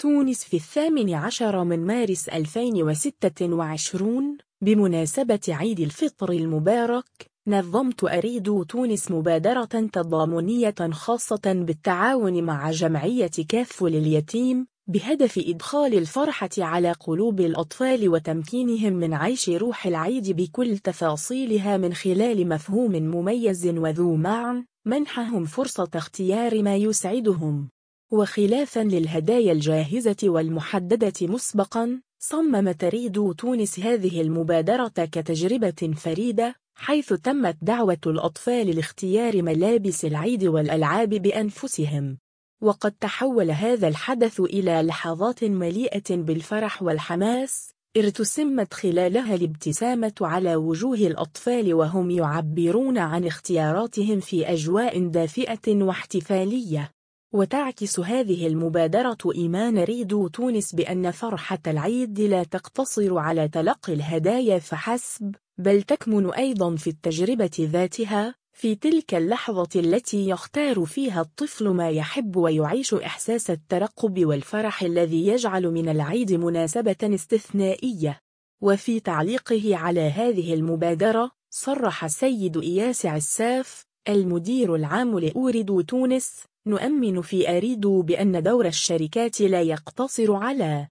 تونس في 18 من مارس 2026 بمناسبة عيد الفطر المبارك. نظمت أريد تونس مبادرة تضامنية خاصة بالتعاون مع جمعية كاف لليتيم بهدف إدخال الفرحة على قلوب الأطفال وتمكينهم من عيش روح العيد بكل تفاصيلها من خلال مفهوم مميز وذو معنى منحهم فرصة اختيار ما يسعدهم. وخلافاً للهدايا الجاهزة والمحددة مسبقاً، صممت أريد تونس هذه المبادرة كتجربة فريدة، حيث تمت دعوة الأطفال لاختيار ملابس العيد والألعاب بأنفسهم. وقد تحول هذا الحدث إلى لحظات مليئة بالفرح والحماس، ارتسمت خلالها الابتسامة على وجوه الأطفال وهم يعبرون عن اختياراتهم في أجواء دافئة واحتفالية. وتعكس هذه المبادرة إيمان أريد تونس بأن فرحة العيد لا تقتصر على تلقي الهدايا فحسب، بل تكمن أيضاً في التجربة ذاتها، في تلك اللحظة التي يختار فيها الطفل ما يحب ويعيش إحساس الترقب والفرح الذي يجعل من العيد مناسبة استثنائية. وفي تعليقه على هذه المبادرة، صرح السيد إياس عساف المدير العام لأريد تونس: نؤمن في أريد بأن دور الشركات لا يقتصر على